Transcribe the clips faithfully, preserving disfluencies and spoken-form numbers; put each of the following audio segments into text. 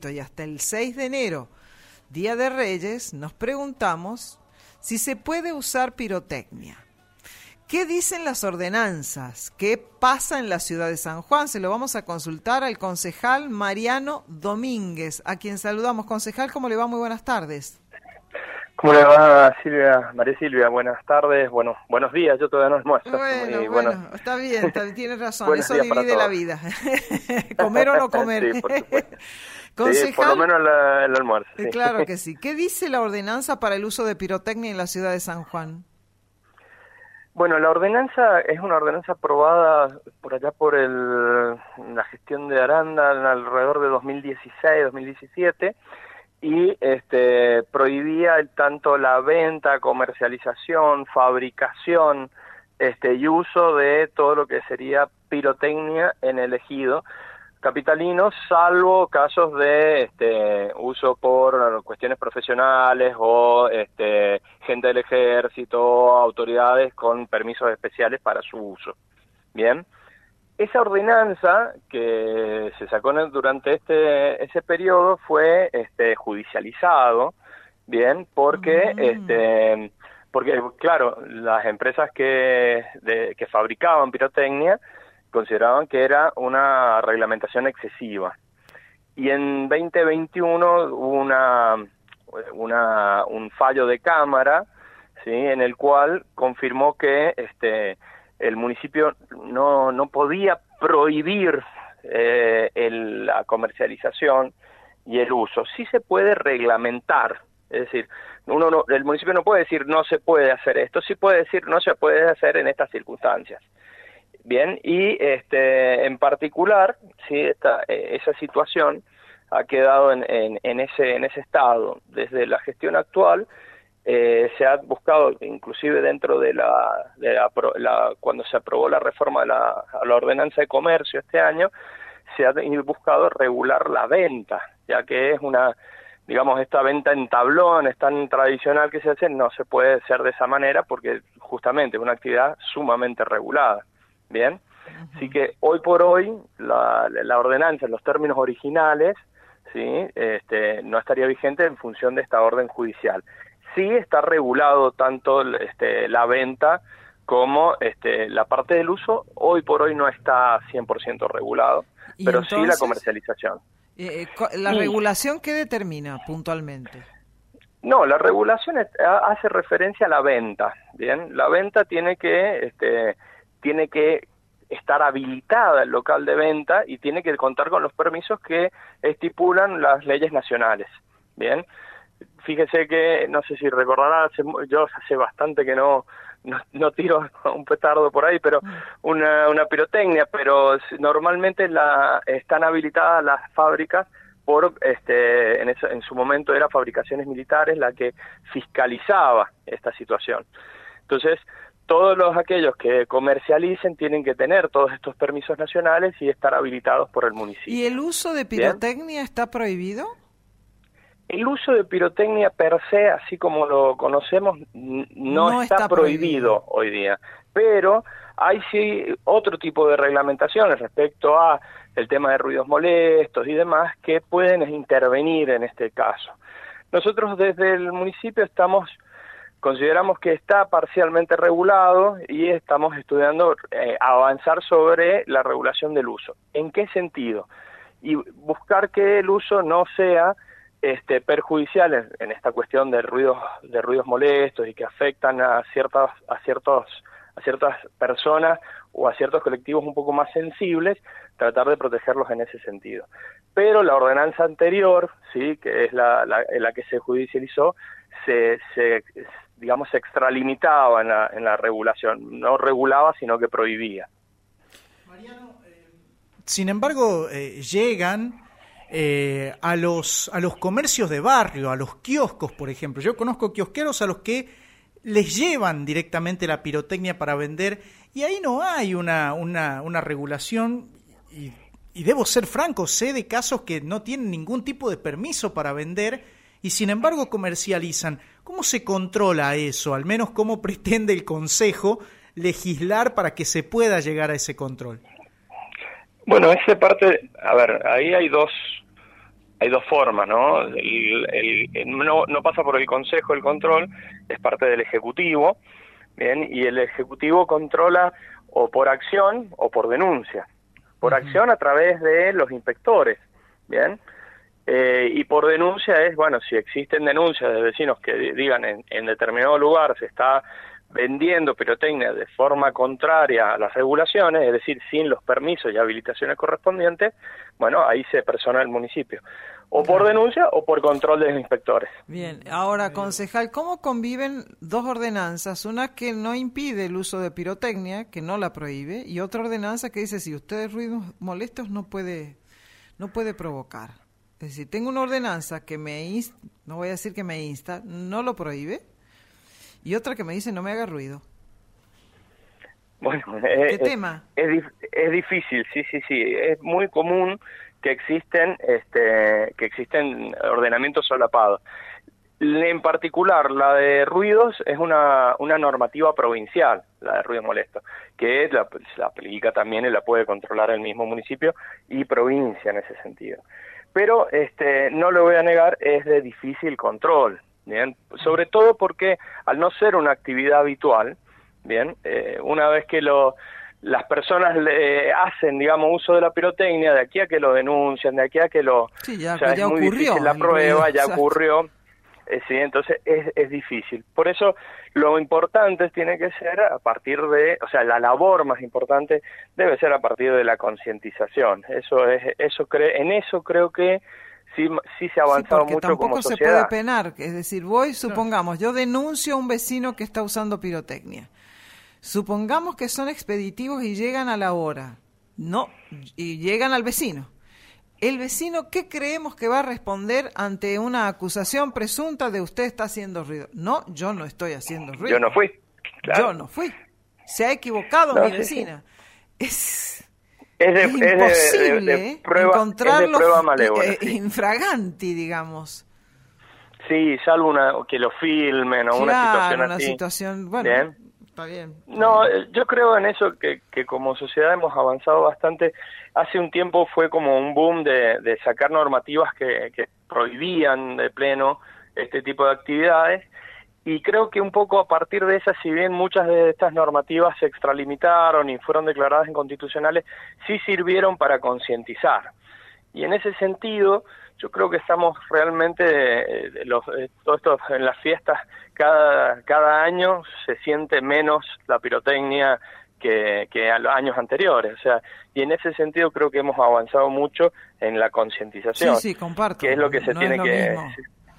momento y hasta el seis de enero, Día de Reyes, nos preguntamos si se puede usar pirotecnia. ¿Qué dicen las ordenanzas? ¿Qué pasa en la ciudad de San Juan? Se lo vamos a consultar al concejal Mariano Domínguez, a quien saludamos. Concejal, ¿cómo le va? Muy buenas tardes. ¿Cómo le va, Silvia? María Silvia, buenas tardes, bueno, buenos días, yo todavía no almuerzo. Bueno, y, bueno, bueno, está bien, está, tiene razón, buenos eso días para divide la todos. vida, comer o no comer. Sí, por supuesto. Concejal, sí, por lo menos la, el almuerzo. Sí. Claro que sí. ¿Qué dice la ordenanza para el uso de pirotecnia en la ciudad de San Juan? Bueno, la ordenanza es una ordenanza aprobada por allá por el, la gestión de Aranda en alrededor de dos mil dieciséis, dos mil diecisiete, y este, prohibía el, tanto la venta, comercialización, fabricación este, y uso de todo lo que sería pirotecnia en el ejido capitalino, salvo casos de este, uso por cuestiones profesionales o este, gente del ejército, autoridades con permisos especiales para su uso. Bien, esa ordenanza que se sacó durante este ese periodo fue este, judicializado, bien, porque mm. este, porque claro, las empresas que de, que fabricaban pirotecnia consideraban que era una reglamentación excesiva. Y en veinte veintiuno hubo una, una, un fallo de Cámara, ¿sí?, en el cual confirmó que este, el municipio no, no podía prohibir eh, el, la comercialización y el uso. Sí se puede reglamentar, es decir, uno no, el municipio no puede decir no se puede hacer esto, sí puede decir no se puede hacer en estas circunstancias. Bien, y este, en particular, sí, esta, esa situación ha quedado en, en, en ese en ese estado. Desde la gestión actual eh, se ha buscado, inclusive dentro de la, de la, la cuando se aprobó la reforma de la, la ordenanza de comercio este año, se ha buscado regular la venta, ya que es una, digamos, esta venta en tablón, es tan tradicional que se hace, no se puede hacer de esa manera porque justamente es una actividad sumamente regulada. Bien, uh-huh. Así que hoy por hoy la, la ordenanza en los términos originales, sí, este, no estaría vigente en función de esta orden judicial. Sí está regulado tanto este, la venta como este, la parte del uso. Hoy por hoy no está cien por ciento regulado, pero entonces, sí la comercialización. Eh, ¿La y, regulación qué determina puntualmente? No, la regulación es, hace referencia a la venta. Bien, la venta tiene que este, tiene que estar habilitada el local de venta y tiene que contar con los permisos que estipulan las leyes nacionales. Bien, fíjese que, no sé si recordará, yo hace bastante que no, no, no tiro un petardo por ahí, pero una, una pirotecnia, pero normalmente la, están habilitadas las fábricas por, este, en, eso, en su momento era Fabricaciones Militares la que fiscalizaba esta situación. Entonces, todos los aquellos que comercialicen tienen que tener todos estos permisos nacionales y estar habilitados por el municipio. ¿Y el uso de pirotecnia ¿Bien? está prohibido? El uso de pirotecnia per se, así como lo conocemos, no, no está, está prohibido, prohibido hoy día. Pero hay sí otro tipo de reglamentaciones respecto a el tema de ruidos molestos y demás que pueden intervenir en este caso. Nosotros desde el municipio estamos... Consideramos que está parcialmente regulado y estamos estudiando eh, avanzar sobre la regulación del uso. ¿En qué sentido? Y buscar que el uso no sea este, perjudicial en, en esta cuestión de ruidos de ruidos molestos y que afectan a ciertas a ciertos a ciertas personas o a ciertos colectivos un poco más sensibles, tratar de protegerlos en ese sentido. Pero la ordenanza anterior, sí, que es la la, la que se judicializó, se se digamos, se extralimitaba en la, en la regulación. No regulaba, sino que prohibía. Mariano, eh, sin embargo, eh, llegan eh, a los a los comercios de barrio, a los kioscos, por ejemplo. Yo conozco kiosqueros a los que les llevan directamente la pirotecnia para vender, y ahí no hay una, una, una regulación, y, y debo ser franco, sé de casos que no tienen ningún tipo de permiso para vender, y sin embargo comercializan. ¿Cómo se controla eso? Al menos, ¿cómo pretende el Consejo legislar para que se pueda llegar a ese control? Bueno, esa parte, a ver, ahí hay dos hay dos formas, ¿no? El, el, el, no, no pasa por el Consejo el control, es parte del Ejecutivo, bien, y el Ejecutivo controla o por acción o por denuncia. Por uh-huh. acción a través de los inspectores, bien, eh, y por denuncia es, bueno, si existen denuncias de vecinos que digan en, en determinado lugar se está vendiendo pirotecnia de forma contraria a las regulaciones, es decir, sin los permisos y habilitaciones correspondientes, bueno, ahí se persona el municipio. O por denuncia o por control de los inspectores. Bien, ahora, concejal, ¿cómo conviven dos ordenanzas? Una que no impide el uso de pirotecnia, que no la prohíbe, y otra ordenanza que dice si usted ruidos molestos no puede, no puede provocar. Es decir, tengo una ordenanza que me insta, no voy a decir que me insta, no lo prohíbe, y otra que me dice no me haga ruido. Bueno, ¿qué es, tema? Es, es difícil, sí, sí, sí. Es muy común que existen, este, que existen ordenamientos solapados. En particular, la de ruidos es una, una normativa provincial, la de ruidos molestos, que la, la aplica también y la puede controlar el mismo municipio y provincia en ese sentido. Pero, este, no lo voy a negar, es de difícil control. Bien, sobre todo porque al no ser una actividad habitual, bien, eh, una vez que lo, las personas le hacen, digamos, uso de la pirotecnia, de aquí a que lo denuncian, de aquí a que lo, sí, ya, o sea, ya es muy ocurrió, difícil la prueba, ruido, ya exacto. ocurrió, eh, sí, entonces es, es difícil. Por eso lo importante tiene que ser a partir de, o sea, la labor más importante debe ser a partir de la concientización. Eso es, eso cre, en eso creo que Sí, sí se ha avanzado sí, mucho como sociedad. Tampoco se puede penar, es decir, voy, supongamos, yo denuncio a un vecino que está usando pirotecnia. Supongamos que son expeditivos y llegan a la hora, no, y llegan al vecino. El vecino, ¿qué creemos que va a responder ante una acusación presunta de usted está haciendo ruido? No, yo no estoy haciendo ruido. Yo no fui, claro. Yo no fui. Se ha equivocado no, mi sí, vecina. Sí. Es... Es, de, es imposible es de, de, de prueba, encontrarlo es de prueba malévola, eh, sí. infraganti, digamos. Sí, salvo una, que lo filmen o claro, una situación una así. situación, bueno, ¿bien? Está bien. Está no, bien. Yo creo en eso que, que como sociedad hemos avanzado bastante. Hace un tiempo fue como un boom de, de sacar normativas que, que prohibían de pleno este tipo de actividades. Y creo que un poco a partir de esas, si bien muchas de estas normativas se extralimitaron y fueron declaradas inconstitucionales, sí sirvieron para concientizar. Y en ese sentido, yo creo que estamos realmente, eh, los, eh, todo esto en las fiestas, cada, cada año se siente menos la pirotecnia que, que a los años anteriores. O sea, y en ese sentido creo que hemos avanzado mucho en la concientización. Sí, sí, comparto. Que es lo que se no tiene que... Mismo.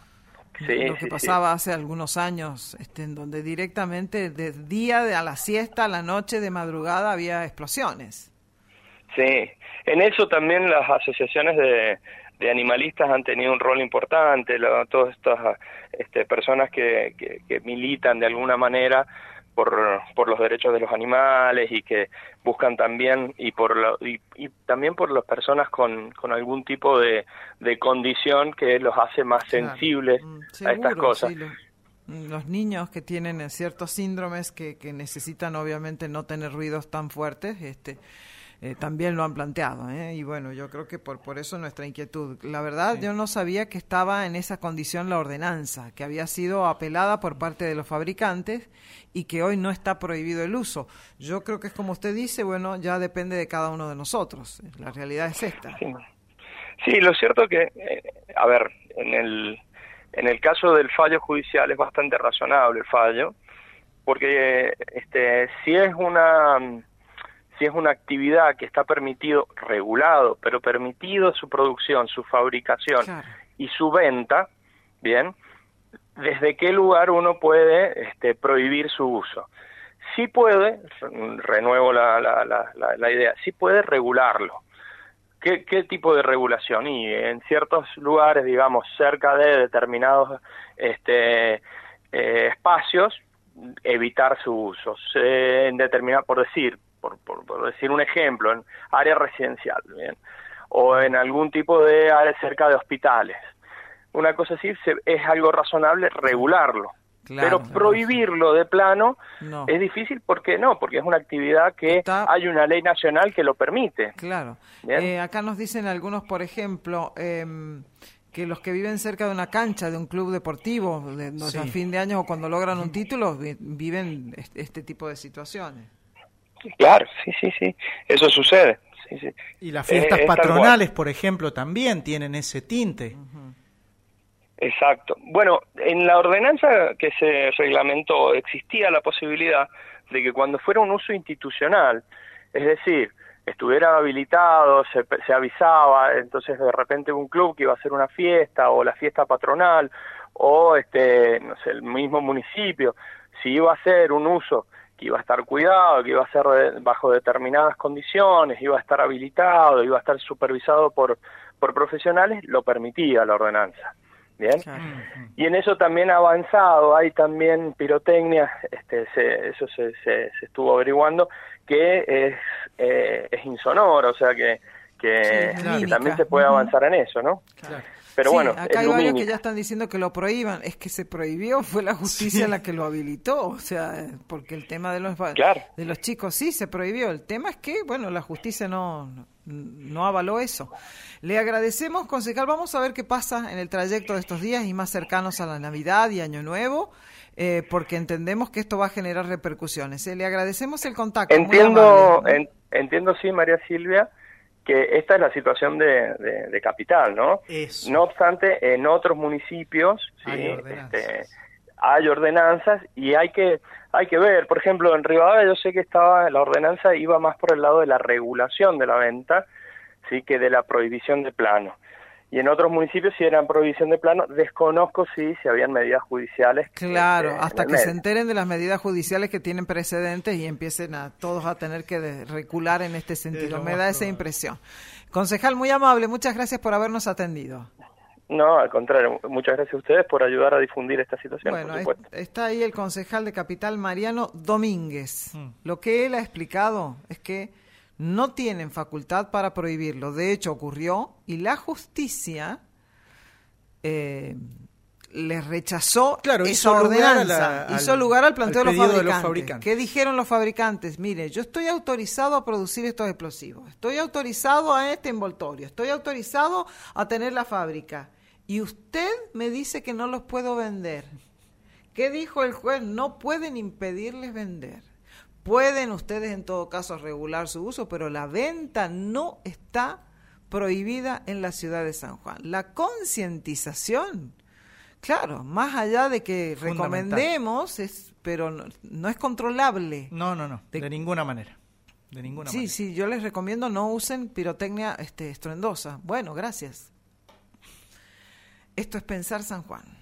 Sí, lo que sí, pasaba sí. hace algunos años, este, en donde directamente de día de a la siesta, a la noche, de madrugada había explosiones. Sí, en eso también las asociaciones de, de animalistas han tenido un rol importante, lo, todas estas este, personas que, que, que militan de alguna manera por, por los derechos de los animales y que buscan también, y por lo, y, y también por las personas con, con algún tipo de, de condición que los hace más claro. sensibles mm, seguro, a estas cosas. Sí, lo, los niños que tienen ciertos síndromes que, que necesitan obviamente no tener ruidos tan fuertes, este Eh, también lo han planteado, ¿eh? Y bueno, yo creo que por por eso nuestra inquietud. La verdad, sí. Yo no sabía que estaba en esa condición la ordenanza, que había sido apelada por parte de los fabricantes y que hoy no está prohibido el uso. Yo creo que es como usted dice, bueno, ya depende de cada uno de nosotros. La realidad es esta. Sí, sí, lo cierto que, eh, a ver, en el, en el caso del fallo judicial es bastante razonable el fallo, porque este si es una... si es una actividad que está permitido, regulado, pero permitido su producción, su fabricación claro. y su venta, bien, ¿desde qué lugar uno puede este, prohibir su uso? Sí puede, renuevo la, la, la, la, la idea, sí puede regularlo. ¿Qué, ¿Qué tipo de regulación? Y en ciertos lugares, digamos, cerca de determinados este, eh, espacios, evitar su uso. Se, en determinado, por decir, Por, por, por decir un ejemplo, en área residencial, ¿bien? O en algún tipo de área cerca de hospitales. Una cosa así se, es algo razonable regularlo, Claro, pero prohibirlo de plano no. es difícil, porque no, porque es una actividad que Está... hay una ley nacional que lo permite. Claro. Eh, acá nos dicen algunos, por ejemplo, eh, que los que viven cerca de una cancha, de un club deportivo, de, no, sí. a fin de año o cuando logran un título, viven este, este tipo de situaciones. Claro, sí, sí, sí, eso sucede. Sí, sí. Y las fiestas eh, patronales, por ejemplo, también tienen ese tinte. Uh-huh. Exacto. Bueno, en la ordenanza que se reglamentó existía la posibilidad de que cuando fuera un uso institucional, es decir, estuviera habilitado, se, se avisaba, entonces de repente un club que iba a hacer una fiesta o la fiesta patronal o este, no sé, el mismo municipio, si iba a hacer un uso que iba a estar cuidado, que iba a ser de, bajo determinadas condiciones, iba a estar habilitado, iba a estar supervisado por, por profesionales, lo permitía la ordenanza. Bien, uh-huh. Y en eso también ha avanzado, hay también pirotecnia, este, se, eso se, se, se estuvo averiguando, que es, eh, es insonoro, o sea que, que, sí, que también se puede uh-huh. avanzar en eso, ¿no? Claro. Pero sí, bueno, acá hay varios que ya están diciendo que lo prohíban, es que se prohibió, fue la justicia sí. la que lo habilitó, o sea, porque el tema de los claro. de los chicos sí se prohibió, el tema es que, bueno, la justicia no, no avaló eso. Le agradecemos, concejal, vamos a ver qué pasa en el trayecto de estos días y más cercanos a la Navidad y Año Nuevo, eh, porque entendemos que esto va a generar repercusiones. Eh, le agradecemos el contacto. Entiendo, muy en, entiendo sí, María Silvia, que esta es la situación de, de, de Capital, ¿no? Eso. No obstante, en otros municipios sí, hay, ordenanzas. Este, hay ordenanzas y hay que hay que ver, por ejemplo, en Rivadavia yo sé que estaba la ordenanza iba más por el lado de la regulación de la venta, sí, que de la prohibición de plano. Y en otros municipios si eran prohibición de plano, desconozco si si habían medidas judiciales. Claro, este, hasta que medio. se enteren de las medidas judiciales que tienen precedentes y empiecen a todos a tener que de, recular en este sentido. Me da esa impresión. Concejal, muy amable, muchas gracias por habernos atendido. No, al contrario, muchas gracias a ustedes por ayudar a difundir esta situación, bueno, por supuesto. Está ahí el concejal de Capital, Mariano Domínguez. Mm. Lo que él ha explicado es que no tienen facultad para prohibirlo. De hecho, ocurrió y la justicia eh, les rechazó claro, esa hizo ordenanza. Lugar a la, hizo al, lugar al planteo de los, fabricantes. de los fabricantes. ¿Qué dijeron los fabricantes? Mire, yo estoy autorizado a producir estos explosivos. Estoy autorizado a este envoltorio. Estoy autorizado a tener la fábrica. Y usted me dice que no los puedo vender. ¿Qué dijo el juez? No pueden impedirles vender. Pueden ustedes en todo caso regular su uso, pero la venta no está prohibida en la ciudad de San Juan. La concientización, claro, más allá de que recomendemos, es, pero no, no es controlable. No, no, no, de, de ninguna manera. De ninguna sí, manera. sí, yo les recomiendo no usen pirotecnia este, estruendosa. Bueno, gracias. Esto es Pensar San Juan.